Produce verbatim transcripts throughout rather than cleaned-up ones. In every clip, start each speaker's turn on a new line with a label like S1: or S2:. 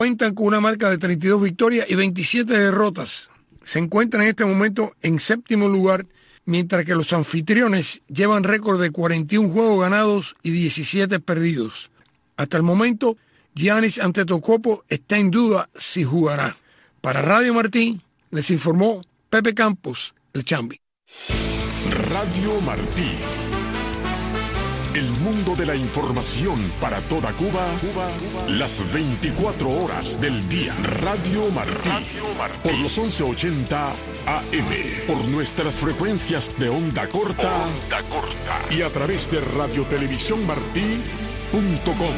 S1: Cuentan con una marca de treinta y dos victorias y veintisiete derrotas. Se encuentran en este momento en séptimo lugar, mientras que los anfitriones llevan récord de cuarenta y un juegos ganados y diecisiete perdidos. Hasta el momento, Giannis Antetokounmpo está en duda si jugará. Para Radio Martí, les informó Pepe Campos, el Chambi.
S2: Radio Martí. El mundo de la información para toda Cuba, Cuba, Cuba, las veinticuatro horas del día. Radio Martí. Radio Martí. Por los once ochenta A M. Por nuestras frecuencias de onda corta. Onda corta. Y a través de radiotelevisión martí punto com.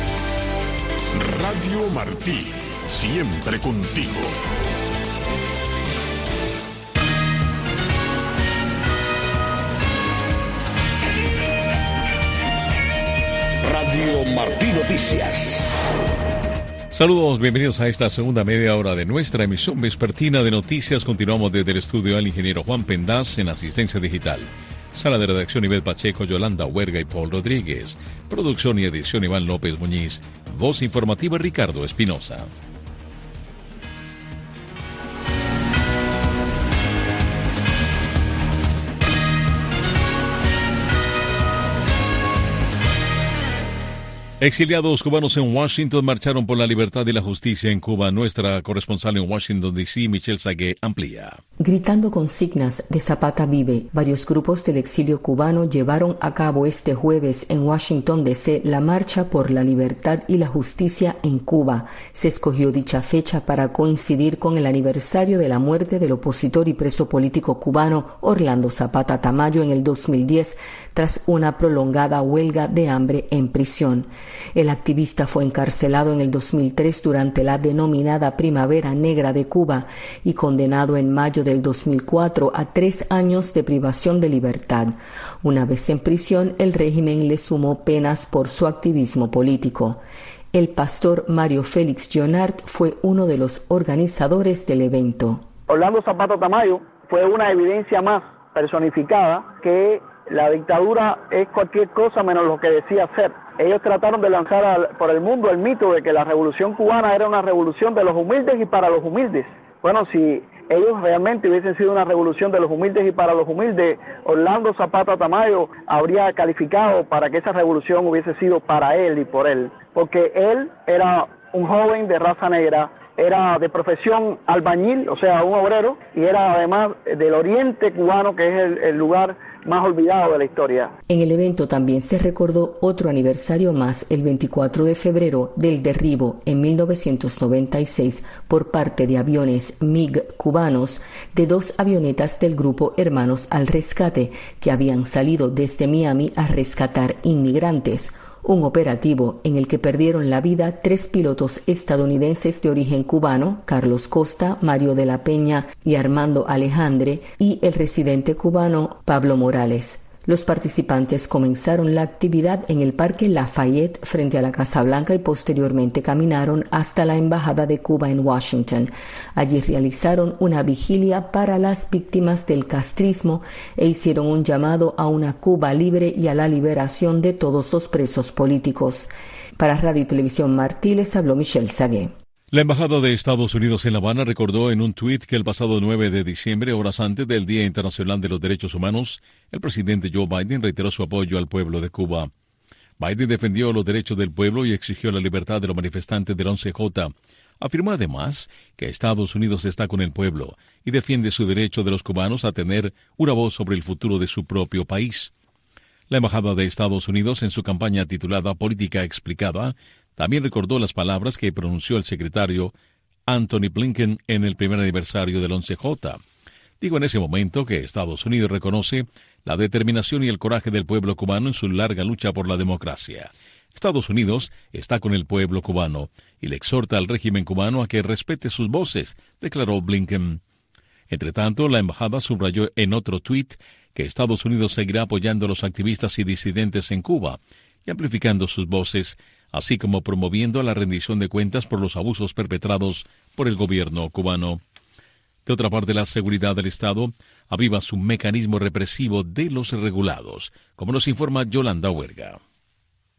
S2: Radio Martí. Siempre contigo. Radio Martí Noticias.
S3: Saludos, bienvenidos a esta segunda media hora de nuestra emisión vespertina de noticias. Continuamos desde el estudio al ingeniero Juan Pendaz en asistencia digital. Sala de redacción Ivette Pacheco, Yolanda Huerga y Paul Rodríguez. Producción y edición Iván López Muñiz. Voz informativa Ricardo Espinosa. Exiliados cubanos en Washington marcharon por la libertad y la justicia en Cuba. Nuestra corresponsal en Washington, D C, Michelle Sagué, amplía.
S4: Gritando consignas de Zapata vive, varios grupos del exilio cubano llevaron a cabo este jueves en Washington, D C, la Marcha por la Libertad y la Justicia en Cuba. Se escogió dicha fecha para coincidir con el aniversario de la muerte del opositor y preso político cubano Orlando Zapata Tamayo en el dos mil diez, tras una prolongada huelga de hambre en prisión. El activista fue encarcelado en el dos mil tres durante la denominada Primavera Negra de Cuba y condenado en mayo del dos mil cuatro a tres años de privación de libertad. Una vez en prisión, el régimen le sumó penas por su activismo político. El pastor Mario Félix Jonard fue uno de los organizadores del evento.
S5: Orlando Zapata Tamayo fue una evidencia más personificada que la dictadura es cualquier cosa menos lo que decía ser. Ellos trataron de lanzar al, por el mundo el mito de que la revolución cubana era una revolución de los humildes y para los humildes. Bueno, si ellos realmente hubiesen sido una revolución de los humildes y para los humildes, Orlando Zapata Tamayo habría calificado para que esa revolución hubiese sido para él y por él. Porque él era un joven de raza negra, era de profesión albañil, o sea, un obrero, y era además del oriente cubano, que es el, el lugar más olvidado de la historia.
S4: En el evento también se recordó otro aniversario más, el veinticuatro de febrero, del derribo en mil novecientos noventa y seis por parte de aviones MiG cubanos de dos avionetas del grupo Hermanos al Rescate, que habían salido desde Miami a rescatar inmigrantes. Un operativo en el que perdieron la vida tres pilotos estadounidenses de origen cubano, Carlos Costa, Mario de la Peña y Armando Alejandre, y el residente cubano Pablo Morales. Los participantes comenzaron la actividad en el Parque Lafayette frente a la Casa Blanca y posteriormente caminaron hasta la Embajada de Cuba en Washington. Allí realizaron una vigilia para las víctimas del castrismo e hicieron un llamado a una Cuba libre y a la liberación de todos los presos políticos. Para Radio y Televisión Martí les habló Michelle Sagué.
S3: La Embajada de Estados Unidos en La Habana recordó en un tuit que el pasado nueve de diciembre, horas antes del Día Internacional de los Derechos Humanos, el presidente Joe Biden reiteró su apoyo al pueblo de Cuba. Biden defendió los derechos del pueblo y exigió la libertad de los manifestantes del once J. Afirmó además que Estados Unidos está con el pueblo y defiende su derecho de los cubanos a tener una voz sobre el futuro de su propio país. La Embajada de Estados Unidos, en su campaña titulada Política Explicada, también recordó las palabras que pronunció el secretario Anthony Blinken en el primer aniversario del once J. Digo en ese momento que Estados Unidos reconoce la determinación y el coraje del pueblo cubano en su larga lucha por la democracia. Estados Unidos está con el pueblo cubano y le exhorta al régimen cubano a que respete sus voces, declaró Blinken. Entre tanto, la embajada subrayó en otro tuit que Estados Unidos seguirá apoyando a los activistas y disidentes en Cuba y amplificando sus voces, así como promoviendo la rendición de cuentas por los abusos perpetrados por el gobierno cubano. De otra parte, la seguridad del Estado aviva su mecanismo represivo de los irregulados, como nos informa Yolanda Huerga.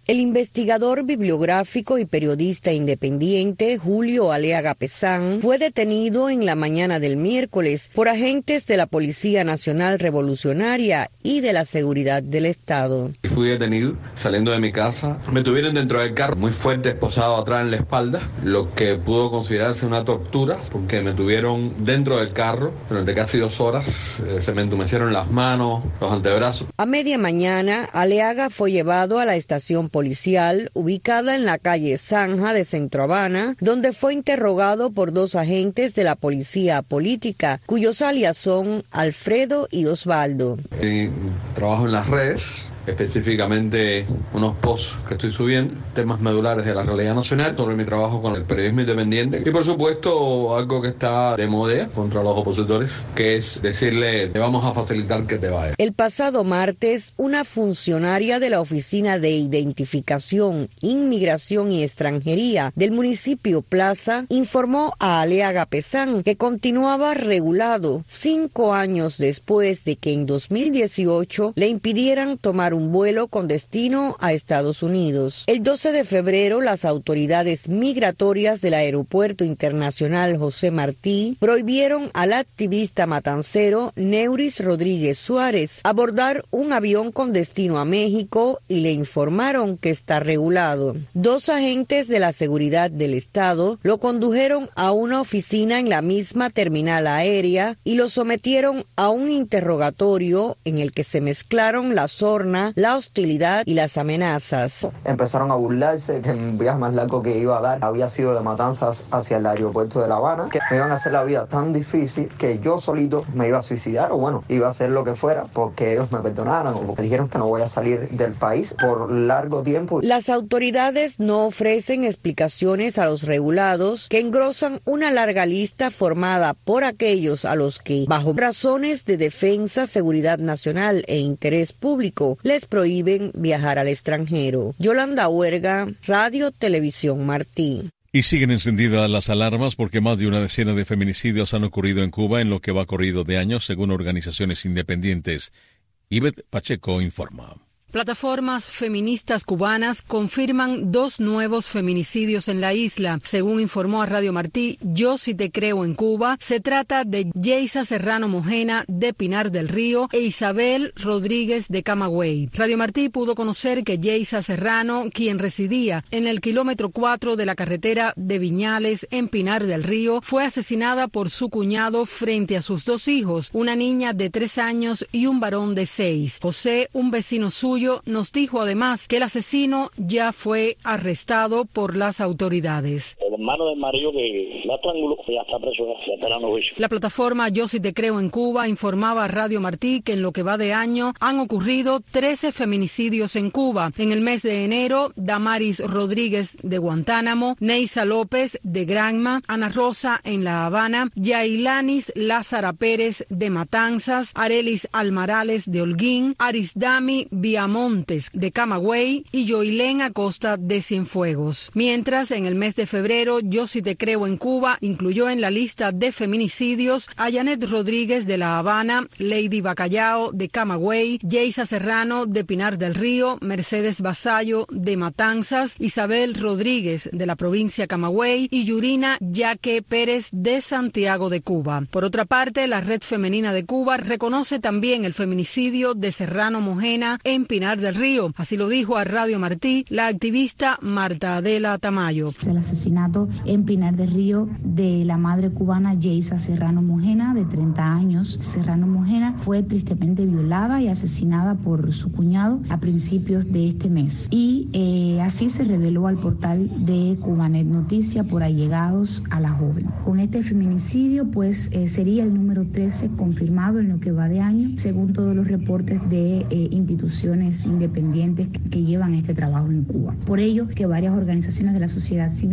S4: El investigador bibliográfico y periodista independiente Julio Aleaga Pesán fue detenido en la mañana del miércoles por agentes de la Policía Nacional Revolucionaria y de la Seguridad del Estado.
S6: Fui detenido saliendo de mi casa. Me tuvieron dentro del carro muy fuerte, esposado atrás en la espalda, lo que pudo considerarse una tortura porque me tuvieron dentro del carro durante casi dos horas. Eh, se me entumecieron las manos, los antebrazos.
S4: A media mañana, Aleaga fue llevado a la estación policial ubicada en la calle Zanja de Centro Habana, donde fue interrogado por dos agentes de la policía política, cuyos alias son Alfredo y Osvaldo.
S6: Y trabajo en las redes, específicamente unos posts que estoy subiendo, temas medulares de la realidad nacional, sobre mi trabajo con el periodismo independiente y por supuesto algo que está de moda contra los opositores, que es decirle te vamos a facilitar que te vayas.
S4: El pasado martes, una funcionaria de la Oficina de Identificación, Inmigración y Extranjería del municipio Plaza informó a Aleaga Pesán que continuaba regulado cinco años después de que en dos mil dieciocho le impidieran tomar un vuelo con destino a Estados Unidos. El doce de febrero, las autoridades migratorias del Aeropuerto Internacional José Martí prohibieron al activista matancero Neuris Rodríguez Suárez abordar un avión con destino a México y le informaron que está regulado. Dos agentes de la seguridad del Estado lo condujeron a una oficina en la misma terminal aérea y lo sometieron a un interrogatorio en el que se mezclaron la sorna, la hostilidad y las amenazas.
S7: Empezaron a burlarse que el viaje más largo que iba a dar había sido de Matanzas hacia el aeropuerto de La Habana, que me iban a hacer la vida tan difícil que yo solito me iba a suicidar o bueno, iba a hacer lo que fuera porque ellos me perdonaran o porque dijeron que no voy a salir del país por largo tiempo.
S4: Las autoridades no ofrecen explicaciones a los regulados, que engrosan una larga lista formada por aquellos a los que, bajo razones de defensa, seguridad nacional e interés público, les prohíben viajar al extranjero. Yolanda Huerga, Radio Televisión Martí.
S3: Y siguen encendidas las alarmas porque más de una decena de feminicidios han ocurrido en Cuba en lo que va corrido de años, según organizaciones independientes. Ivette Pacheco informa.
S8: Plataformas feministas cubanas confirman dos nuevos feminicidios en la isla. Según informó a Radio Martí, Yo Si Te Creo en Cuba, se trata de Yeisa Serrano Mojena de Pinar del Río e Isabel Rodríguez de Camagüey. Radio Martí pudo conocer que Yeisa Serrano, quien residía en el kilómetro cuatro de la carretera de Viñales en Pinar del Río, fue asesinada por su cuñado frente a sus dos hijos, una niña de tres años y un varón de seis. José, un vecino suyo, nos dijo además que el asesino ya fue arrestado por las autoridades.
S9: El hermano del marido que la estranguló ya está preso, ya esperando juicio.
S8: La plataforma Yo Si Te Creo en Cuba informaba a Radio Martí que en lo que va de año han ocurrido trece feminicidios en Cuba. En el mes de enero, Damaris Rodríguez de Guantánamo, Neisa López de Granma, Ana Rosa en La Habana, Yailanis Lázara Pérez de Matanzas, Arelis Almarales de Holguín, Arisdami Viamontes de Camagüey y Yoilén Acosta de Cienfuegos. Mientras, en el mes de febrero, Yo Si Te Creo en Cuba incluyó en la lista de feminicidios a Janet Rodríguez de La Habana, Lady Bacallao de Camagüey, Yeisa Serrano de Pinar del Río, Mercedes Vasallo de Matanzas, Isabel Rodríguez de la provincia Camagüey y Yurina Yaque Pérez de Santiago de Cuba. Por otra parte, la Red Femenina de Cuba reconoce también el feminicidio de Serrano Mojena en Pinar del Río. Así lo dijo a Radio Martí la activista Marta Adela Tamayo.
S10: El asesinato en Pinar del Río de la madre cubana Yeisa Serrano Mojena, de treinta años. Serrano Mojena fue tristemente violada y asesinada por su cuñado a principios de este mes. Y eh, así se reveló al portal de Cubanet Noticia por allegados a la joven. Con este feminicidio, pues eh, sería el número trece confirmado en lo que va de año, según todos los reportes de eh, instituciones independientes que llevan este trabajo en Cuba. Por ello, que varias organizaciones de la sociedad civil y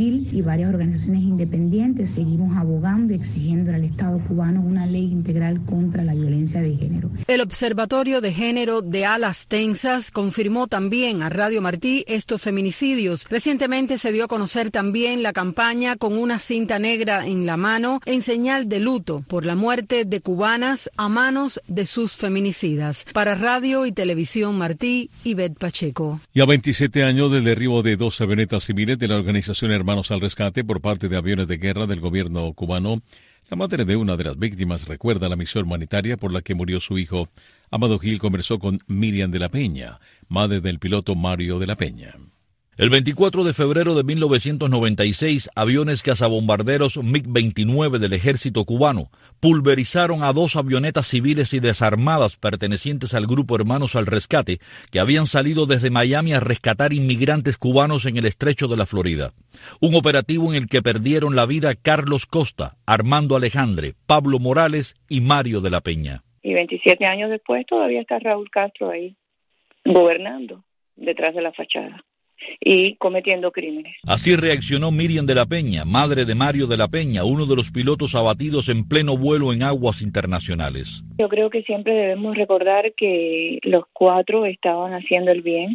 S10: varias organizaciones independientes, seguimos abogando y exigiendo al Estado cubano una ley integral contra la violencia de género.
S8: El Observatorio de Género de Alas Tensas confirmó también a Radio Martí estos feminicidios. Recientemente se dio a conocer también la campaña con una cinta negra en la mano en señal de luto por la muerte de cubanas a manos de sus feminicidas. Para Radio y Televisión Martí, Ivette Pacheco.
S3: Y a veintisiete años del derribo de dos avionetas civiles de la organización Hermanos al Rescate por parte de aviones de guerra del gobierno cubano, la madre de una de las víctimas recuerda la misión humanitaria por la que murió su hijo. Amado Gil conversó con Miriam de la Peña, madre del piloto Mario de la Peña.
S11: El veinticuatro de febrero de mil novecientos noventa y seis, aviones cazabombarderos MiG veintinueve del ejército cubano pulverizaron a dos avionetas civiles y desarmadas pertenecientes al grupo Hermanos al Rescate, que habían salido desde Miami a rescatar inmigrantes cubanos en el estrecho de la Florida. Un operativo en el que perdieron la vida Carlos Costa, Armando Alejandre, Pablo Morales y Mario de la Peña.
S12: Y veintisiete años después todavía está Raúl Castro ahí, gobernando detrás de la fachada y cometiendo crímenes.
S11: Así reaccionó Miriam de la Peña, madre de Mario de la Peña, uno de los pilotos abatidos en pleno vuelo en aguas internacionales.
S12: Yo creo que siempre debemos recordar que los cuatro estaban haciendo el bien,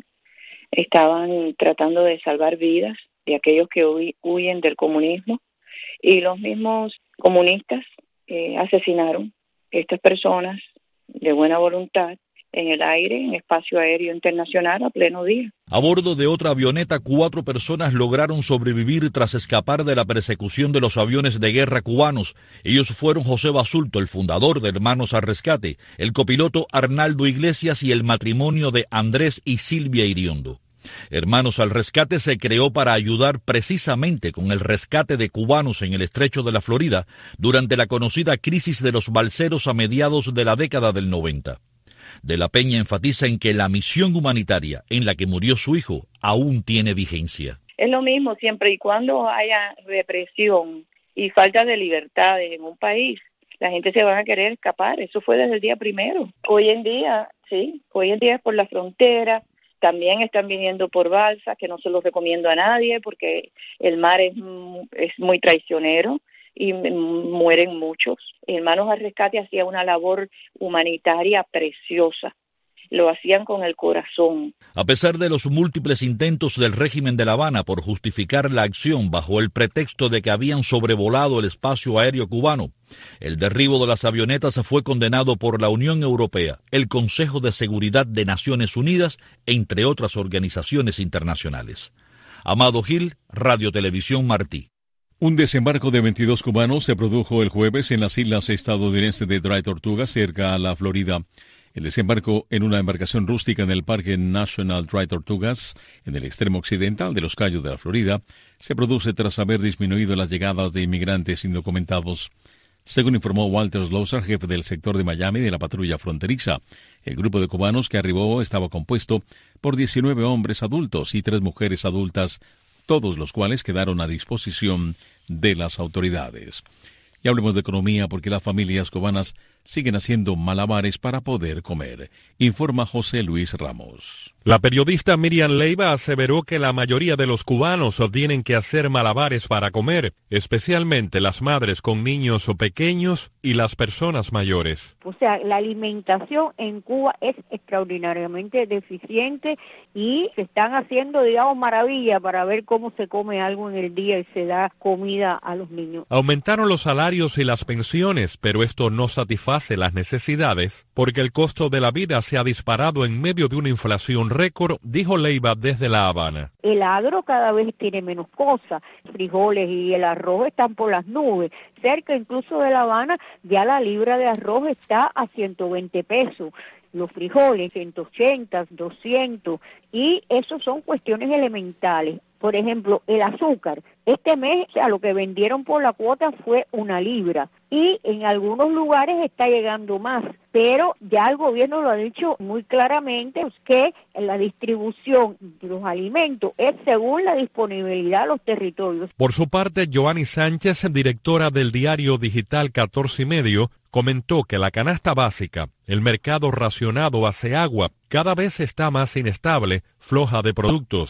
S12: estaban tratando de salvar vidas de aquellos que huy- huyen del comunismo, y los mismos comunistas eh, asesinaron a estas personas de buena voluntad en el aire, en espacio aéreo internacional a pleno día.
S11: A bordo de otra avioneta, cuatro personas lograron sobrevivir tras escapar de la persecución de los aviones de guerra cubanos. Ellos fueron José Basulto, el fundador de Hermanos al Rescate, el copiloto Arnaldo Iglesias y el matrimonio de Andrés y Silvia Iriondo. Hermanos al Rescate se creó para ayudar precisamente con el rescate de cubanos en el estrecho de la Florida durante la conocida crisis de los balseros a mediados de la década del noventa. De la Peña enfatiza en que la misión humanitaria en la que murió su hijo aún tiene vigencia.
S12: Es lo mismo siempre y cuando haya represión y falta de libertades en un país, la gente se va a querer escapar. Eso fue desde el día primero. Hoy en día, sí, hoy en día es por la frontera. También están viniendo por balsas, que no se los recomiendo a nadie porque el mar es, es muy traicionero y mueren muchos. Hermanos al Rescate hacía una labor humanitaria preciosa. Lo hacían con el corazón.
S11: A pesar de los múltiples intentos del régimen de La Habana por justificar la acción bajo el pretexto de que habían sobrevolado el espacio aéreo cubano, el derribo de las avionetas fue condenado por la Unión Europea, el Consejo de Seguridad de Naciones Unidas, entre otras organizaciones internacionales. Amado Gil, Radio Televisión Martí.
S3: Un desembarco de veintidós cubanos se produjo el jueves en las islas estadounidenses de Dry Tortuga, cerca a la Florida. El desembarco en una embarcación rústica en el Parque National Dry Tortugas, en el extremo occidental de los Cayos de la Florida, se produce tras haber disminuido las llegadas de inmigrantes indocumentados. Según informó Walter Slosar, jefe del sector de Miami de la patrulla fronteriza, el grupo de cubanos que arribó estaba compuesto por diecinueve hombres adultos y tres mujeres adultas, todos los cuales quedaron a disposición de las autoridades. Y hablemos de economía porque las familias cubanas siguen haciendo malabares para poder comer, informa José Luis Ramos.
S13: La periodista Miriam Leiva aseveró que la mayoría de los cubanos tienen que hacer malabares para comer, especialmente las madres con niños o pequeños y las personas mayores.
S14: O sea, la alimentación en Cuba es extraordinariamente deficiente y se están haciendo, digamos, maravillas para ver cómo se come algo en el día y se da comida a los niños.
S13: Aumentaron los salarios y las pensiones, pero esto no satisface las necesidades porque el costo de la vida se ha disparado en medio de una inflación récord, dijo Leiva desde La Habana.
S14: El agro cada vez tiene menos cosas, frijoles y el arroz están por las nubes. Cerca incluso de La Habana ya la libra de arroz está a ciento veinte pesos. Los frijoles ciento ochenta, doscientos, y eso son cuestiones elementales. Por ejemplo, el azúcar. Este mes a lo que vendieron por la cuota fue una libra y en algunos lugares está llegando más, pero ya el gobierno lo ha dicho muy claramente que la distribución de los alimentos es según la disponibilidad de los territorios.
S13: Por su parte, Joanny Sánchez, directora del diario digital catorce y medio, comentó que la canasta básica, el mercado racionado hace agua, cada vez está más inestable, floja de productos.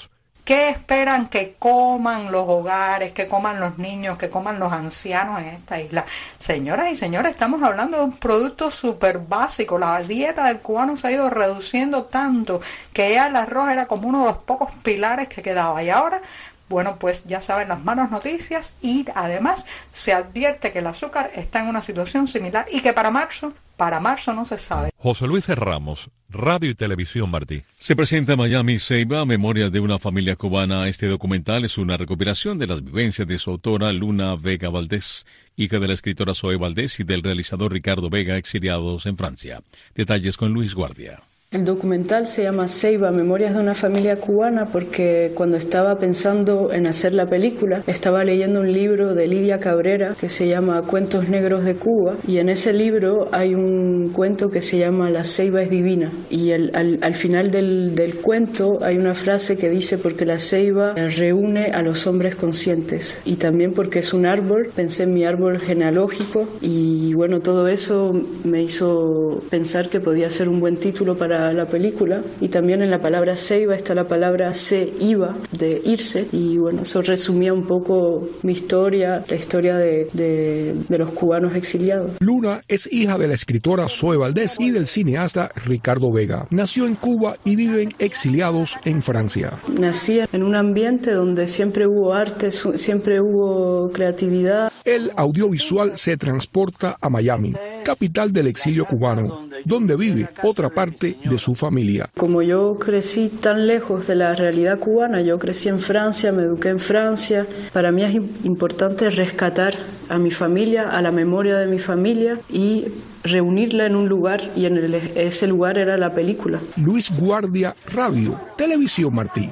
S15: ¿Qué esperan que coman los hogares, que coman los niños, que coman los ancianos en esta isla? Señoras y señores, estamos hablando de un producto súper básico. La dieta del cubano se ha ido reduciendo tanto que ya el arroz era como uno de los pocos pilares que quedaba. Y ahora, bueno, pues ya saben las malas noticias, y además se advierte que el azúcar está en una situación similar y que para marzo, para marzo no se sabe.
S13: José Luis Ramos, Radio y Televisión Martí.
S3: Se presenta en Miami Ceiba, Memoria de una familia cubana. Este documental es una recopilación de las vivencias de su autora Luna Vega Valdés, hija de la escritora Zoe Valdés y del realizador Ricardo Vega, exiliados en Francia. Detalles con Luis Guardia.
S16: El documental se llama Ceiba, Memorias de una familia cubana, porque cuando estaba pensando en hacer la película, estaba leyendo un libro de Lidia Cabrera que se llama Cuentos Negros de Cuba, y en ese libro hay un cuento que se llama La Ceiba es divina, y el, al, al final del, del cuento hay una frase que dice: porque la ceiba reúne a los hombres conscientes, y también porque es un árbol. Pensé en mi árbol genealógico, y bueno, todo eso me hizo pensar que podía ser un buen título para la película. Y también en la palabra ceiba está la palabra se iba, de irse, y bueno, eso resumía un poco mi historia, la historia de, de, de los cubanos exiliados.
S17: Luna es hija de la escritora Zoe Valdés y del cineasta Ricardo Vega. Nació en Cuba y viven exiliados en Francia.
S16: Nací en un ambiente donde siempre hubo arte, siempre hubo creatividad.
S17: El audiovisual se transporta a Miami, capital del exilio cubano, donde vive otra parte de su familia.
S16: Como yo crecí tan lejos de la realidad cubana, yo crecí en Francia, me eduqué en Francia, para mí es importante rescatar a mi familia, a la memoria de mi familia, y reunirla en un lugar, y en el, ese lugar era la película.
S17: Luis Guardia, Radio, Televisión Martí.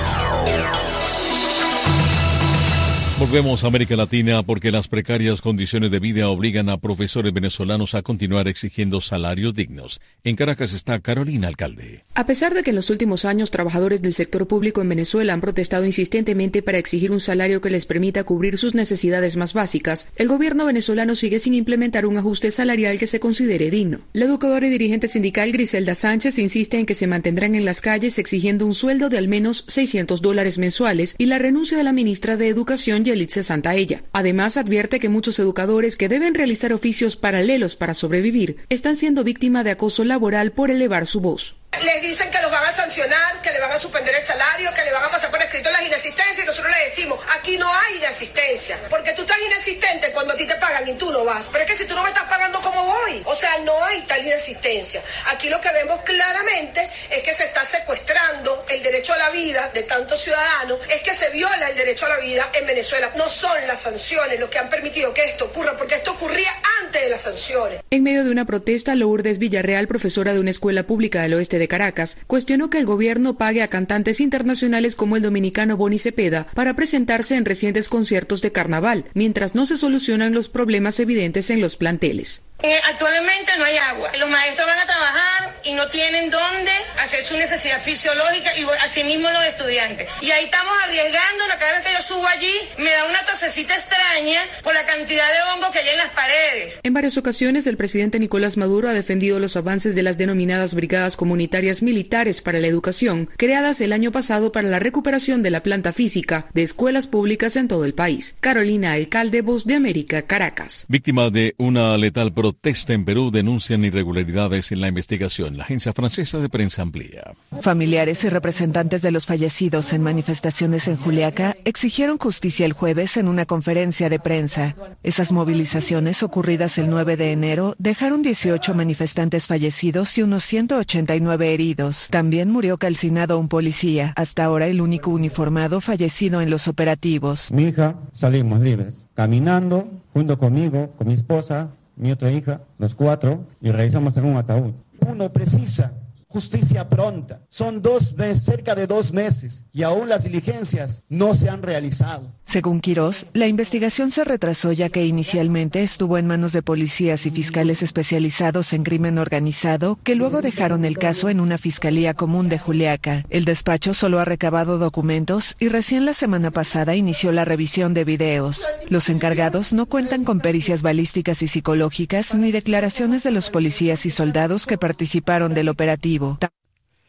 S3: Volvemos a América Latina porque las precarias condiciones de vida obligan a profesores venezolanos a continuar exigiendo salarios dignos. En Caracas está Carolina Alcalde.
S18: A pesar de que en los últimos años trabajadores del sector público en Venezuela han protestado insistentemente para exigir un salario que les permita cubrir sus necesidades más básicas, el gobierno venezolano sigue sin implementar un ajuste salarial que se considere digno. La educadora y dirigente sindical Griselda Sánchez insiste en que se mantendrán en las calles exigiendo un sueldo de al menos seiscientos dólares mensuales y la renuncia de la ministra de Educación, Yelitza Santaella. Además, advierte que muchos educadores que deben realizar oficios paralelos para sobrevivir están siendo víctimas de acoso laboral por elevar su voz.
S19: Les dicen que los van a sancionar, que le van a suspender el salario, que le van a pasar por escrito las inasistencias, y nosotros le decimos, aquí no hay inasistencia, porque tú estás inasistente cuando a ti te pagan y tú no vas, pero es que si tú no me estás pagando, ¿cómo voy? O sea, no hay tal inasistencia. Aquí lo que vemos claramente es que se está secuestrando el derecho a la vida de tantos ciudadanos, es que se viola el derecho a la vida en Venezuela. No son las sanciones lo que han permitido que esto ocurra, porque esto ocurría antes de las sanciones.
S18: En medio de una protesta, Lourdes Villarreal, profesora de una escuela pública del oeste de Caracas, cuestionó que el gobierno pague a cantantes internacionales como el dominicano Bonnie Cepeda para presentarse en recientes conciertos de carnaval, mientras no se solucionan los problemas evidentes en los planteles.
S19: Eh, actualmente no hay agua. Los maestros van a trabajar y no tienen dónde hacer su necesidad fisiológica, y asimismo los estudiantes. Y ahí estamos arriesgando. Cada vez que yo subo allí me da una tosecita extraña por la cantidad de hongos que hay en las paredes.
S18: En varias ocasiones el presidente Nicolás Maduro ha defendido los avances de las denominadas brigadas comunitarias militares para la educación, creadas el año pasado para la recuperación de la planta física de escuelas públicas en todo el país. Carolina Alcalde, Voz de América, Caracas.
S3: Víctima de una letal protesta en Perú denuncian irregularidades en la investigación. La agencia francesa de prensa amplía.
S20: Familiares y representantes de los fallecidos en manifestaciones en Juliaca exigieron justicia el jueves en una conferencia de prensa. Esas movilizaciones ocurridas el nueve de enero dejaron dieciocho manifestantes fallecidos y unos ciento ochenta y nueve heridos. También murió calcinado un policía, hasta ahora el único uniformado fallecido en los operativos.
S21: Mi hija, salimos libres, caminando junto conmigo, con mi esposa, mi otra hija, los cuatro, y realizamos en un ataúd.
S22: Uno precisa justicia pronta. Son dos meses, cerca de dos meses, y aún las diligencias no se han realizado.
S20: Según Quirós, la investigación se retrasó ya que inicialmente estuvo en manos de policías y fiscales especializados en crimen organizado, que luego dejaron el caso en una fiscalía común de Juliaca. El despacho solo ha recabado documentos y recién la semana pasada inició la revisión de videos. Los encargados no cuentan con pericias balísticas y psicológicas ni declaraciones de los policías y soldados que participaron del operativo.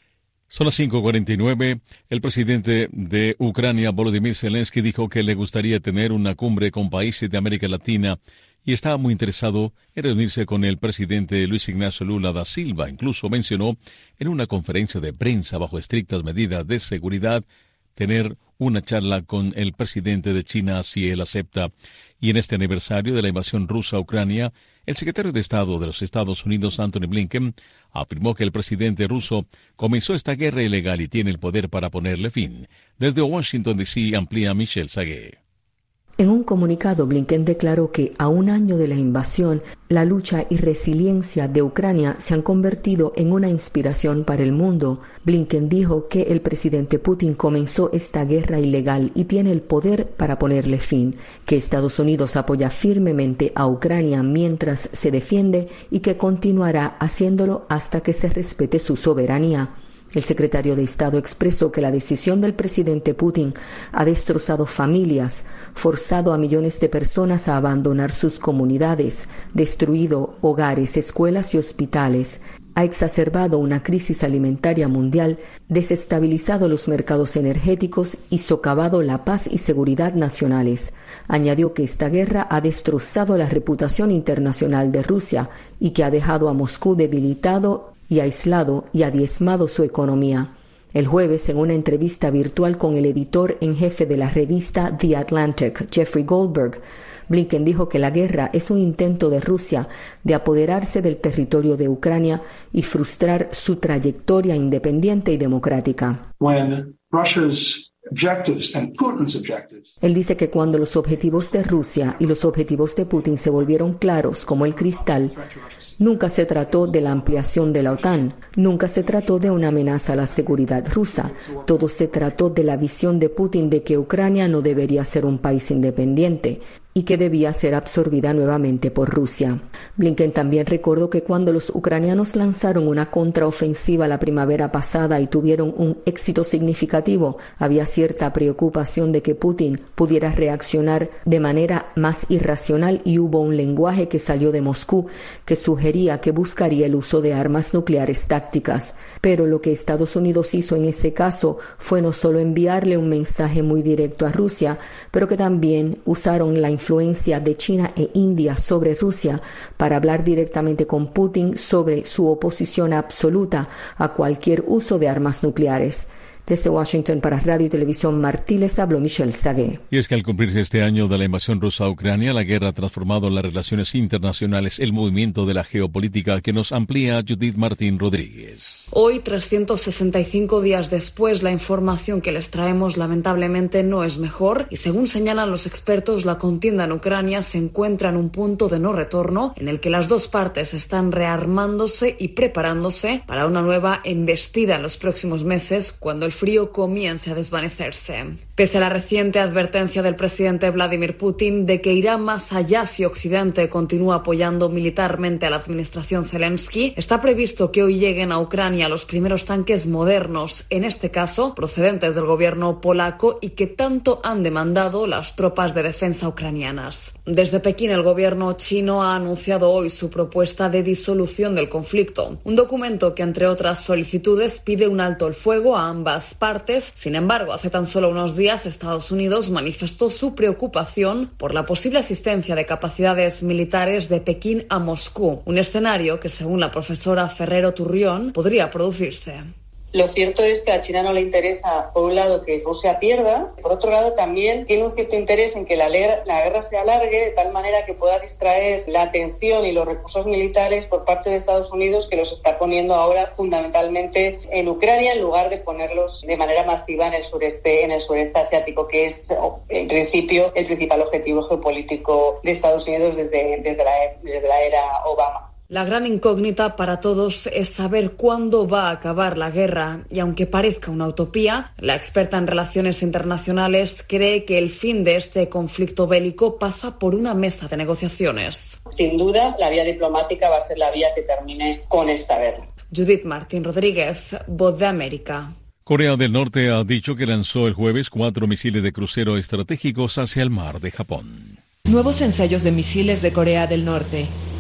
S3: Son las cinco cuarenta y nueve. El presidente de Ucrania, Volodymyr Zelensky, dijo que le gustaría tener una cumbre con países de América Latina y estaba muy interesado en reunirse con el presidente Luis Ignacio Lula da Silva. Incluso mencionó en una conferencia de prensa bajo estrictas medidas de seguridad tener una charla con el presidente de China si él acepta. Y en este aniversario de la invasión rusa a Ucrania, el secretario de Estado de los Estados Unidos, Antony Blinken, afirmó que el presidente ruso comenzó esta guerra ilegal y tiene el poder para ponerle fin. Desde Washington, D C, amplía Michelle Sagué.
S4: En un comunicado, Blinken declaró que a un año de la invasión, la lucha y resiliencia de Ucrania se han convertido en una inspiración para el mundo. Blinken dijo que el presidente Putin comenzó esta guerra ilegal y tiene el poder para ponerle fin, que Estados Unidos apoya firmemente a Ucrania mientras se defiende y que continuará haciéndolo hasta que se respete su soberanía. El secretario de Estado expresó que la decisión del presidente Putin ha destrozado familias, forzado a millones de personas a abandonar sus comunidades, destruido hogares, escuelas y hospitales, ha exacerbado una crisis alimentaria mundial, desestabilizado los mercados energéticos y socavado la paz y seguridad nacionales. Añadió que esta guerra ha destrozado la reputación internacional de Rusia y que ha dejado a Moscú debilitado y aislado y ha diezmado su economía. El jueves, en una entrevista virtual con el editor en jefe de la revista The Atlantic, Jeffrey Goldberg, Blinken dijo que la guerra es un intento de Rusia de apoderarse del territorio de Ucrania y frustrar su trayectoria independiente y democrática.
S1: When Russia's objectives and Putin's objectives.
S4: Él dice que cuando los objetivos de Rusia y los objetivos de Putin se volvieron claros como el cristal, nunca se trató de la ampliación de la OTAN, nunca se trató de una amenaza a la seguridad rusa, todo se trató de la visión de Putin de que Ucrania no debería ser un país independiente y que debía ser absorbida nuevamente por Rusia. Blinken también recordó que cuando los ucranianos lanzaron una contraofensiva la primavera pasada y tuvieron un éxito significativo, había cierta preocupación de que Putin pudiera reaccionar de manera más irracional y hubo un lenguaje que salió de Moscú que sugería que buscaría el uso de armas nucleares tácticas. Pero lo que Estados Unidos hizo en ese caso fue no solo enviarle un mensaje muy directo a Rusia, pero que también usaron la influencia de China e India sobre Rusia para hablar directamente con Putin sobre su oposición absoluta a cualquier uso de armas nucleares. Desde Washington para Radio y Televisión Martí les habló Michelle Sagué.
S3: Y es que al cumplirse este año de la invasión rusa a Ucrania, la guerra ha transformado las relaciones internacionales, el movimiento de la geopolítica que nos amplía Judith Martín Rodríguez.
S2: Hoy, trescientos sesenta y cinco días después, la información que les traemos lamentablemente no es mejor y según señalan los expertos, la contienda en Ucrania se encuentra en un punto de no retorno en el que las dos partes están rearmándose y preparándose para una nueva embestida en los próximos meses cuando el frío comience a desvanecerse. Pese a la reciente advertencia del presidente Vladimir Putin de que irá más allá si Occidente continúa apoyando militarmente a la administración Zelensky, está previsto que hoy lleguen a Ucrania los primeros tanques modernos, en este caso procedentes del gobierno polaco y que tanto han demandado las tropas de defensa ucranianas. Desde Pekín, el gobierno chino ha anunciado hoy su propuesta de disolución del conflicto, un documento que, entre otras solicitudes, pide un alto el fuego a ambas partes. Sin embargo, hace tan solo unos días Estados Unidos manifestó su preocupación por la posible asistencia de capacidades militares de Pekín a Moscú, un escenario que, según la profesora Ferrero Turrión, podría producirse.
S23: Lo cierto es que a China no le interesa, por un lado, que Rusia pierda, por otro lado, también tiene un cierto interés en que la, la guerra se alargue de tal manera que pueda distraer la atención y los recursos militares por parte de Estados Unidos, que los está poniendo ahora fundamentalmente en Ucrania, en lugar de ponerlos de manera masiva en el sureste, en el sureste asiático, que es, en principio, el principal objetivo geopolítico de Estados Unidos desde, desde, la, desde la era Obama.
S2: La gran incógnita para todos es saber cuándo va a acabar la guerra y aunque parezca una utopía, la experta en relaciones internacionales cree que el fin de este conflicto bélico pasa por una mesa de negociaciones.
S23: Sin duda, la vía diplomática va a ser la vía que termine con esta guerra.
S2: Judith Martín Rodríguez, Voz de América.
S3: Corea del Norte ha dicho que lanzó el jueves cuatro misiles de crucero estratégicos hacia el mar de Japón.
S20: Nuevos ensayos de misiles de Corea del Norte.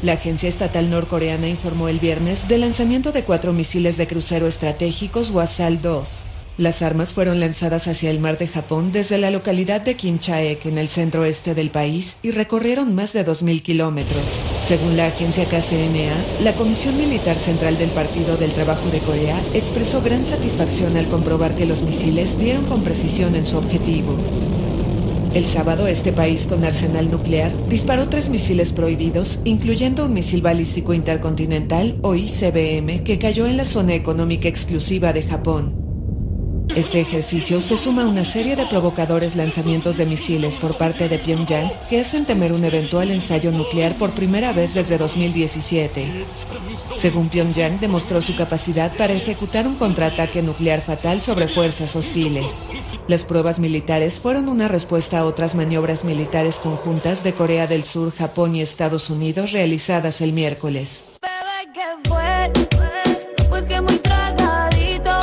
S20: La agencia estatal norcoreana informó el viernes del lanzamiento de cuatro misiles de crucero estratégicos Hwasal dos. Las armas fueron lanzadas hacia el mar de Japón desde la localidad de Kimchaek, en el centro-oeste del país, y recorrieron más de dos mil kilómetros. Según la agencia K C N A, la Comisión Militar Central del Partido del Trabajo de Corea expresó gran satisfacción al comprobar que los misiles dieron con precisión en su objetivo. El sábado, este país con arsenal nuclear disparó tres misiles prohibidos, incluyendo un misil balístico intercontinental, o I C B M, que cayó en la zona económica exclusiva de Japón. Este ejercicio se suma a una serie de provocadores lanzamientos de misiles por parte de Pyongyang que hacen temer un eventual ensayo nuclear por primera vez desde dos mil diecisiete. Según Pyongyang, demostró su capacidad para ejecutar un contraataque nuclear fatal sobre fuerzas hostiles. Las pruebas militares fueron una respuesta a otras maniobras militares conjuntas de Corea del Sur, Japón y Estados Unidos realizadas el miércoles.
S5: Bebé, ¿qué fue? Pues que muy tragadito.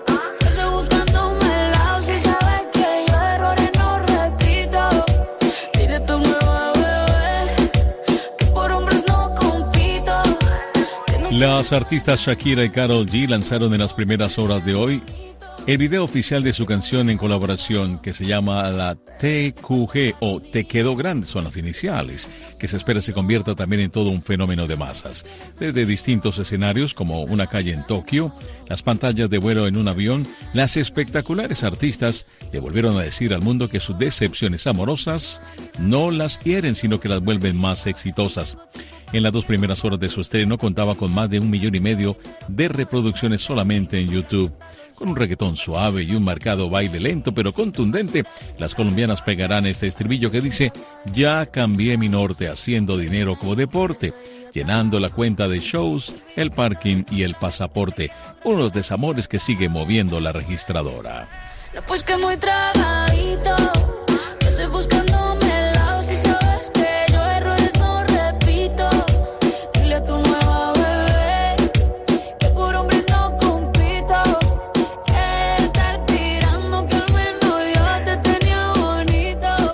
S3: Las artistas Shakira y Karol G lanzaron en las primeras horas de hoy el video oficial de su canción en colaboración que se llama la T Q G o Te Quedó Grande, son las iniciales, que se espera se convierta también en todo un fenómeno de masas. Desde distintos escenarios como una calle en Tokio, las pantallas de vuelo en un avión, las espectaculares artistas le volvieron a decir al mundo que sus decepciones amorosas no las hieren, sino que las vuelven más exitosas. En las dos primeras horas de su estreno contaba con más de un millón y medio de reproducciones solamente en YouTube. Con un reggaetón suave y un marcado baile lento pero contundente, las colombianas pegarán este estribillo que dice: ya cambié mi norte haciendo dinero como deporte, llenando la cuenta de shows, el parking y el pasaporte. Unos desamores que sigue moviendo la registradora.
S5: No, pues que muy tragadito, yo estoy buscándome el lado, si sabes que yo errores no repito. Dile a tu nueva bebé que por hombres no compito, que estar tirando que al menos yo te tenía bonito.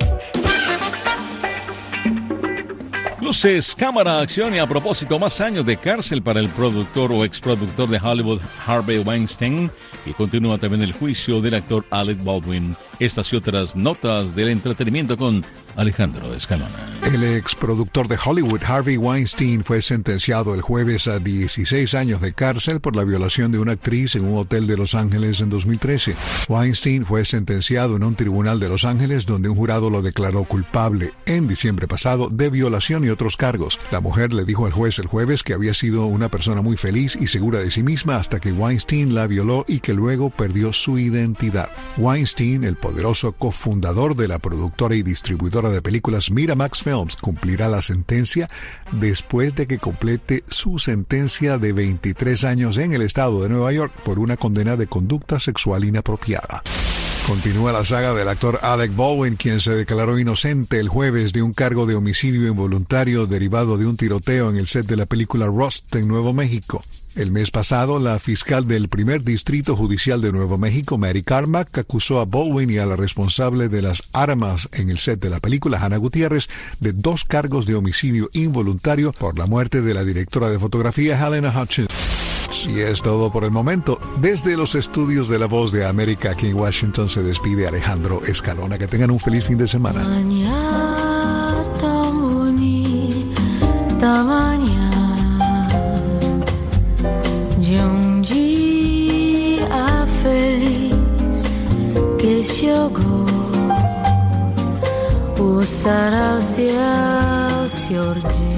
S3: Luces, cámara, acción y a propósito, más años de cárcel para el productor o exproductor de Hollywood Harvey Weinstein, y continúa también el juicio del actor Alec Baldwin. Estas y otras notas del entretenimiento con Alejandro Escalona.
S6: El exproductor de Hollywood Harvey Weinstein fue sentenciado el jueves a dieciséis años de cárcel por la violación de una actriz en un hotel de Los Ángeles en dos mil trece. Weinstein fue sentenciado en un tribunal de Los Ángeles donde un jurado lo declaró culpable en diciembre pasado de violación y otros cargos. La mujer le dijo al juez el jueves que había sido una persona muy feliz y segura de sí misma hasta que Weinstein la violó y que luego perdió su identidad. Weinstein, el poderoso cofundador de la productora y distribuidora de películas Miramax Films, cumplirá la sentencia después de que complete su sentencia de veintitrés años en el estado de Nueva York por una condena de conducta sexual inapropiada. Continúa la saga del actor Alec Baldwin, quien se declaró inocente el jueves de un cargo de homicidio involuntario derivado de un tiroteo en el set de la película Rust en Nuevo México. El mes pasado, la fiscal del primer distrito judicial de Nuevo México, Mary Carmack, acusó a Baldwin y a la responsable de las armas en el set de la película, Hannah Gutiérrez, de dos cargos de homicidio involuntario por la muerte de la directora de fotografía, Helena Hutchins. Y es todo por el momento. Desde los estudios de La Voz de América aquí en Washington se despide Alejandro Escalona. Que tengan un feliz fin de semana.
S5: Mañana tan bonita, mañana de um dia feliz que chegou, o sarau se ordem.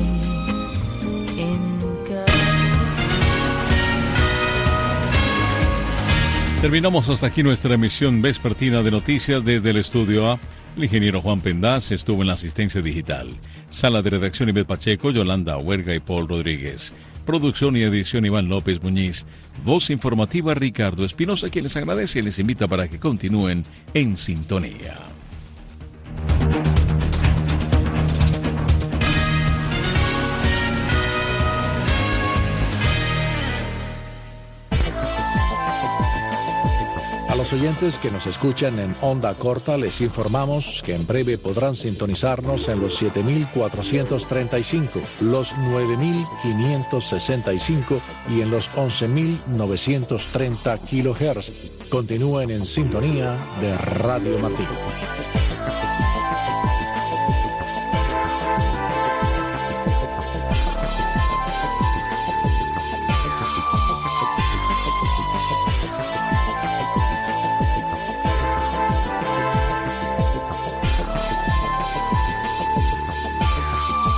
S3: Terminamos hasta aquí nuestra emisión vespertina de noticias desde el estudio A. El ingeniero Juan Pendaz estuvo en la asistencia digital. Sala de redacción Ivette Pacheco, Yolanda Huerga y Paul Rodríguez. Producción y edición Iván López Muñiz. Voz informativa Ricardo Espinosa, quien les agradece y les invita para que continúen en sintonía.
S7: A los los oyentes que nos escuchan en onda corta, les informamos que en breve podrán sintonizarnos en los siete mil cuatrocientos treinta y cinco, los nueve mil quinientos sesenta y cinco y en los once mil novecientos treinta kilohertz. Continúen en sintonía de Radio Martí.